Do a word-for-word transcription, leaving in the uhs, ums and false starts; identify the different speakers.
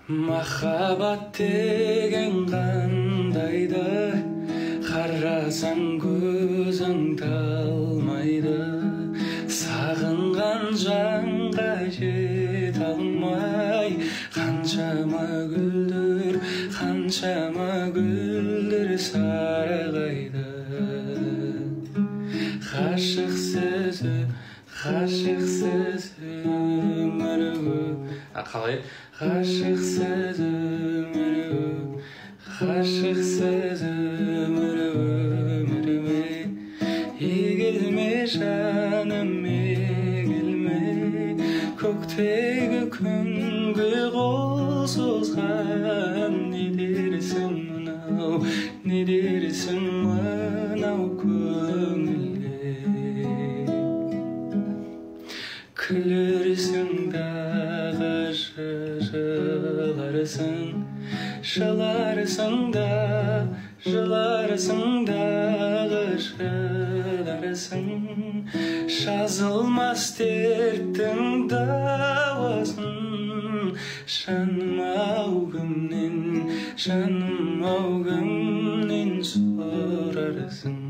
Speaker 1: Махаббат деген қандайды, қарасаң көзің талмайды. Сағынған жанға жете алмай, қаншама гүлдер, қаншама гүлдер сарғайды. Ғашық сөзі, ғашық сөзі өмір көп. А қалай? Ғашық сөзі өмір көп, ғашық сөзі өмір өміріме. Егілме жаным, егілме, көктегі күнге қол созған. Не дерсің мынау, не дерсің мынау көңілге. Күлерсің дағы жыларсың, жыларсың да, жыларсың дағы жыларсың. Жазылмас дерттің дауасын, жаным ау кімнен, жаным ау кімнен сұрарсың.